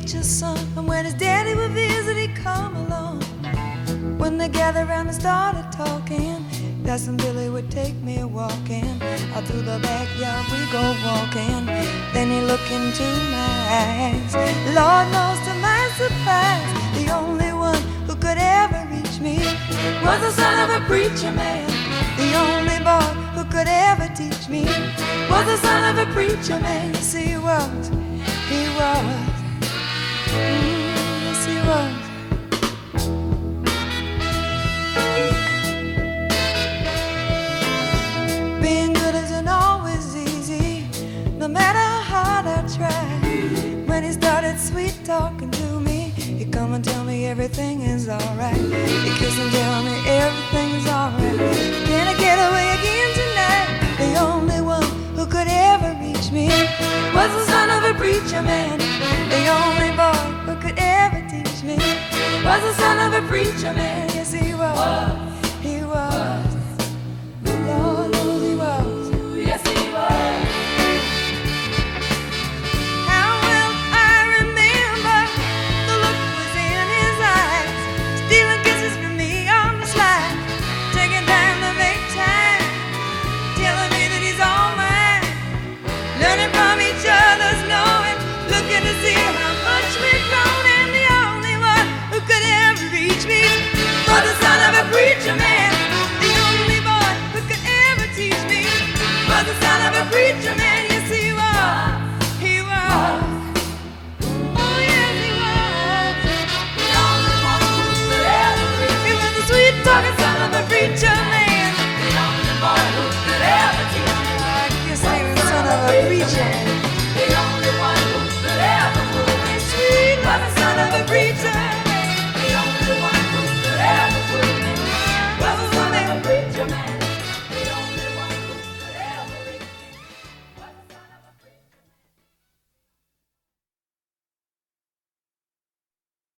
preacher's son, and when his daddy would visit, he'd come along. When they gathered around and started talking, Cousin Billy would take me walking. Out through the backyard we go walking. Then he looked into my eyes. Lord knows to my surprise, the only one who could ever reach me was the son of a preacher man. The only boy who could ever teach me was the son of a preacher man. Yes, he was. He was. Yes, he was. Being good isn't always easy, no matter how hard I try. When he started sweet talking to me, he'd come and tell me everything is alright. He'd kiss and tell me everything is alright. Can I get away again tonight? The only one who could ever reach me was the son of a preacher man. The only boy who could ever teach me was the son of a preacher man. Yes, he was.